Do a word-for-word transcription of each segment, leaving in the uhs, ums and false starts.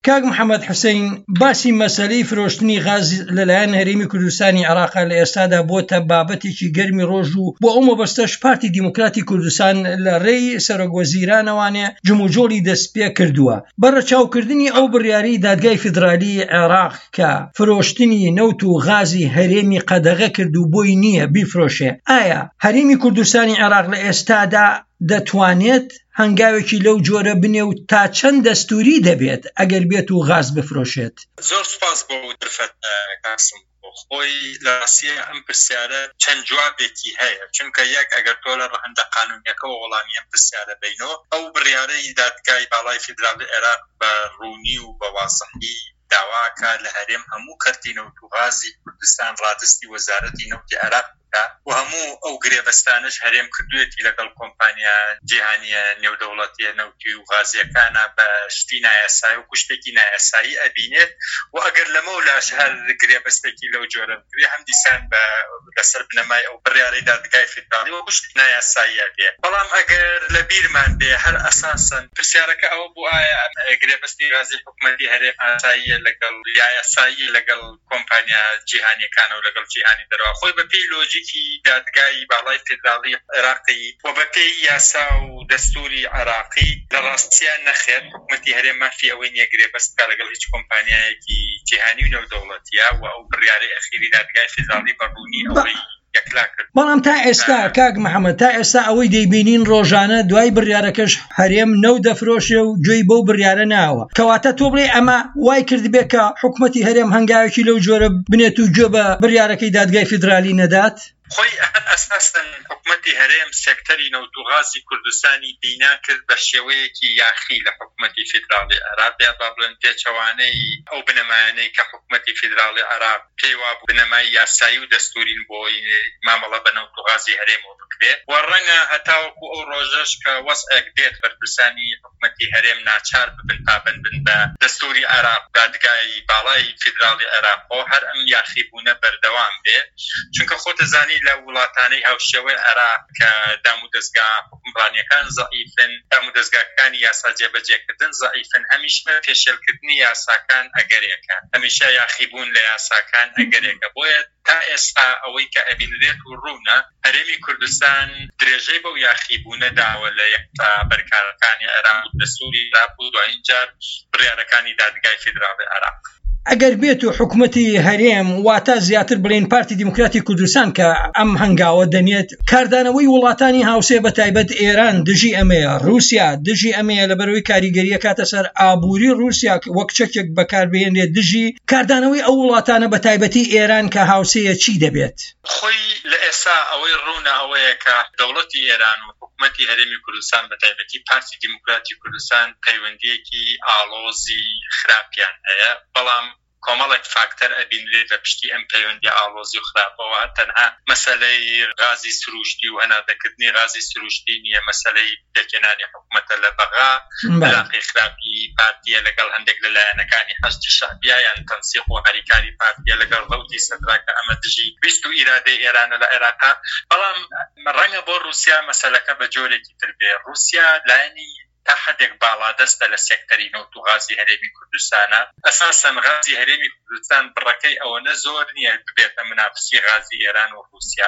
کاک محەممەد حوسێین باسی مەسەلەی فرۆشتنی غاز لەلایەن هەرێمی کوردستانی عێراق لە ئێستادا بۆتە بابەتێکی گەرمی ڕۆژ و بۆ ئەو مەبەستەش پارتی دیموکراتی کوردستان لە ڕێی سەرۆکوەزیرانەوانێ جموجۆڵی دەست پێ کردووە بەڕەچاوکردنی ئەو بڕیارەی دادگای فیدرالی عێراق کە فرۆشتنی نەوت و غازی هەرێمی قەدەغە کرد و بۆی نییە بیفرۆشێ. ئایا هەرێمی کوردستانی عێراق لە ئێستادا دەتوانێت هەنگاوێکی لەو جۆرە بنێ و تا چەند دەستوری دەبێت ئەگەر بێت و غاز بفرۆشێت؟ زۆر سپاس بۆ درفەت کاسم. خۆی لە ڕاستیە ئەم پرسیارە چەند جوابێکی هەیە، چونکە یەک ئەگەر تۆ لە ڕەهەندە قانونیەکەەوە وەڵامی ئەم پرسیارە بینەوە، ئەو بڕیارەی دادگای باڵای فیدرالی عێراق بە ڕوونی و بە وازەحی داواکە لە هەرێم هەموو کەرتی نەوت و غازی کوردستان ڕادستی وەزارەتی نەوتی عێراق و هەموو ئەو گرێبەستانش هەرێم کردوێتی لەگەڵ کۆمپانیا جیهانیە نێودەوڵەتیە نەوتی و غازیەکانە بە شتی نایاسایی و کوشتێکی نایاسایی ئەبینێت و ئەگەر لەمە و لاش هەر گرێبەستێکی لەو جۆرە بکرێ هەم دیسان لەسەر بنەمای ئەو بڕیارەی دادگای فیدرالی و کوشتی نایاساییە بێ. بەڵام ئەگەر لە بیرمان بێ هەر ئەساسەن پرسیارەکە ئەوە بوو ئایا گرێبەستی غازی حکومەتی هەرێم ئاساییە لەگەڵ یاسایی لەگەڵ کۆمپانیا جیهانیەکانە و لەگەڵ جیهانی دەرەوە. خۆی بەپێی لۆجیکی دادگای باڵای فیدرالی عێراقی و بەپێی یاسا و دەستوری عێراقی لە ڕاستیان نەخێر حکومەتی هەرێم مافی ئەوەی نییە گرێبەست بکات لەگەڵ هیچ کۆمپانیایەکی جیهانی و نێودەوڵەتیە و ئەو بڕیارەی ئەخیری دادگای فیدرالی بەڕوونی ئەوەی بەڵام تا ئێستا کاک محەممەد تا ئێستا ئەوەی دەیبینین ڕۆژانە دوای بڕیارەکەش هەرێم نەو دەفرۆشێ و گوێی بەو بڕیارە ناوە، کەواتە تۆ بڵێ ئەمە وای کردبێ کە حکومەتی هەرێم هەنگاوێکی لەو جۆرە بنێت و گوێ بە بڕیارەکەی دادگای فیدرالی نەدات؟ خۆی ئەساسەن حکومەتی هەرێم سێکتەری نەوت و غازی کوردستانی بینا کرد بە شێوەیەکی یاخی لە حکومەتی فیدرالی عێراق با بڵێن پێچەوانەی ئەو بنەمایانەی کە حکومەتی فیدرالی عێراق پێی وا بنەمای یاسایی و دەستورین بۆی مامەڵە بە نەوت و غازی هەرێمەوە بکرێت و ڕەنگە هەتاوەکو ئەو ڕۆژەش کە وەسعێک دێت بەرپرسانی حکومەتی هەرێم ناچار ببن پابند بن بە دەستوری عێراق دادگای باڵای فیدرالی عێراق بۆ هەر ئەم یاخیبوونە بەردەوام بێت، چونکە خۆتە زانی لە وڵاتانەی هاوشێوەی عێراق کە دام و دەستگا حکومڕانیەکان زەعیفن، دام و دەستگاکانی یاسا جێبەجێکردن زەعیفن، هەمیشە پێشێلکردنی یاساکان ئەگەرێکە، هەمیشە یاخیبوون لە یاساکان ئەگەرێکە. بۆیە تا ئێستا ئەوەی کە ئەبینرێت و ڕوونە هەرێمی کوردستان درێژەی بەو یاخیبوونە داوە لە یەکتا بەرکارەکانی عێراق و دەستوری عێراق و دوایین جار بڕیارەکانی دادگای فیدرالی عێراق. ئەگەر بێت و حکومەتی هەرێم واتە زیاتر بڵێن پارتی دیموکراتی کوردستان کە ئەم هەنگاوە دەنێت کاردانەوەی وڵاتانی هاوسێ بە تایبەت ئێران دژی ئەمەیە، رووسیا دژی ئەمەیە لەبەرەوەی کاریگەریە کاتە سەر ئابووری رووسیا وەک چەکێک بەکاربێنێت دژی کاردانەوەی ئەو وڵاتانە بە تایبەتی ئێران کە هاوسەیە چی دەبێت؟ خۆی لە ئێستا ئەوەی ڕوونە ئەوەیە کە دەوڵەتی ئێران و حکومەتی هەرێمی کوردستان بە تایبەتی پارتی دیموکراتی کوردستان پەیوەندیەکی ئاڵۆزی خراپیان هەیە، بەڵام کۆمەڵێک فاکتەر ئەبینرێت لە پشتی ئەم پەیوەندی ئاڵۆزی و خراپەوە. تەنها مەسەلەی غازی سروشتی و هەنادەکردنی غازی سروشتی نییە، مەسەلەی پێکێنانی حکومەتە لە بەغا، علاقەی خراپی پارتیە لەگەڵ هەندێک لەلایەنەکانی حەزبی شەعبیە یان تەنسیق و هەریکاری پارتیە لەگەڵ ڕەوتی سەدراکە ئەمە دژی ویست و ئیرادەی ئێرانە لە عێراقا. بەڵام ڕەنگە بۆ رووسیا مەسەلەکە بە جۆرێکی تر بێ. رووسیا لایەنی تا حدێک باڵا دەستە لە سێکتەری نەوت و غازی هەرێمی کوردستانە. ئەساسەن غازی هەرێمی کوردستان بڕەکەی ئەوەنە زۆر نییە ببێتە منافسی غازی ئێران و رووسیا.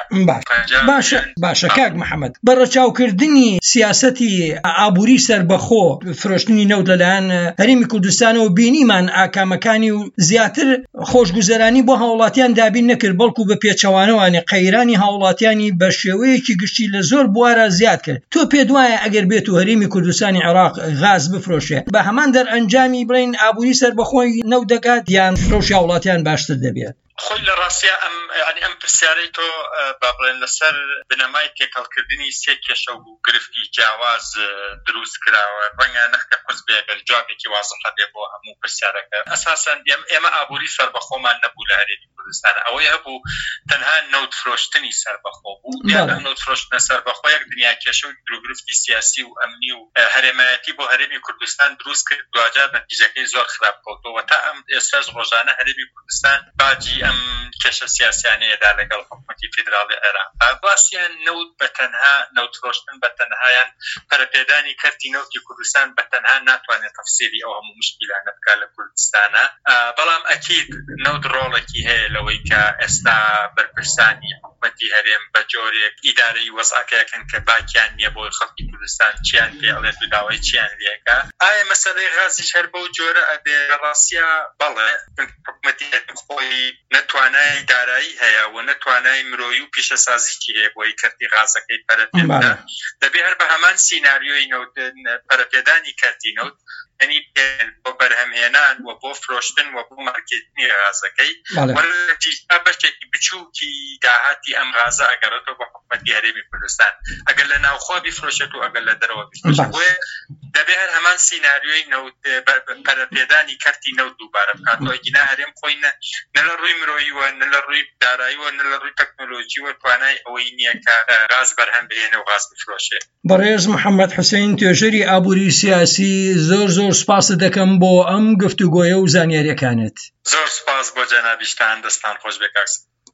باشە باشە کاک محەممەد، بەڕەچاوکردنی سیاسەتی ئابووری سەربەخۆ فرۆشتنی نەوت لەلایەن هەرێمی کوردستانەوە بینیمان ئاکامەکانی و زیاتر خۆشگوزەرانی بۆ هاوڵاتیان دابین نەکرد، بەڵکو بە پێچەوانەوانی قەیرانی هاوڵاتیانی بە شێوەیەکی گشتی لە زۆر بوارە زیاد کرد. تۆ پێت وایە ئەگەر بێت و هەرێمی کوردستانی عێراق غاز بفرۆشێ بە هەمان دەرئەنجامی بڵێن ئابووری سەربەخۆی نەوت دەکات یان فرۆشی هاوڵاتیان باشتر دەبێت؟ خۆی لە ڕاستیە ئەم ینی ئەم پرسیارەی تۆ با بڵێن لەسەر بنەمای تێکەڵکردنی سێ کێشە و گرفتی جیاواز دروست کراوە، ڕەنگە نەخکە قوس بێ جوابێکی وازەح بێ بۆ هەموو پرسیارەکە. ئەساسەن ئێمە ئابووری سەربەخۆمان نەبوو لە هەرێمی کوردستان، ئەوەی هەبوو تەنها نەوت فرۆشتنی سەربەخۆ بوو. دیارە نەوت فرۆشتنە سەربەخۆ یەک دنیا کێشە و گرفتی سیاسی و ئەمنی و هەرێمایەتی بۆ هەرێمی کوردستان دروست کرد، دوجار نەتیجەکەی زۆر خراپ کەوتەوە. تا ئەم ئێستاش ڕۆژانە هەرێمی کوردستان باجی ئەم کێشە سیاسیانەیەدا لەگەڵ حکوومەتی فیدراڵی عێراق باسییان نەوت بەتەنها نەوتڕۆشتن بەتەنهایان پەرەپێدانی کەرتی نەوتی کوردستان بەتەنها ناتوانێت تەفسیری ئەو هەموو مشکلانە بکات لە کوردستانە بەڵام ئەکید نەوت ڕۆڵێکی هەیە لەوەی کە ئێستا بەرپرسانی حکوومەتی هەرێم بە جۆرێک ئیدارەی وەزعەکەیەکەن کە باکیان نییە بۆی خەڵکی کوردستان چیان پێڵێت و داوای چیان لێکە ئایا مەسەلەی غازیش هەر بەو جۆرە ئەبێ ڕاستیە بەڵێ حکوومەتی خۆی نەتوانای دارایی هەیە و نەتوانای مرۆیی و پیشەسازیی هەیە بۆی کەرتی غازەکەی پەرەپێدا دەبێ هەر بە هەمان سیناریۆی نەوت پەرەپێدانی کەرتی نەوت ئەنی بۆ بەرهەمهێنان و بۆ فرۆشتن و بۆ مارکێتنی غازەکەی وەرتیجا بەشێکی بچووکی داهاتی ئەم غازە ئەگەڕێتەوە بۆ حکوومەتی هەرێمی کوردستان ئەگەر لە ناوخوا بیفرۆشێت و ئەگەر لە دەرەوە بیفرۆشێت دەبێ هەر هەمان سیناریۆی نەوت پەرەپێدانی کەرتی نەوت دووبارە بکاتەوە ئەگینا هەرێم خۆی نە لە ڕووی مرۆیی و نە لە ڕووی دارایی و نە لە ڕووی تەکنۆلۆژی و توانای ئەوەی نییە کە غاز بەرهەم بهێنێ و غاز بفرۆشێت. بەڕێز محەممەد حوسێن توێژەری ئابووری سیاسی زۆر زۆر سپاس دەکەم بۆ ئەم گفتوگۆیە و زانیاریەکانت. زۆر سپاس بۆ جەنابیشتان دەستان خۆش بێ کاکسم.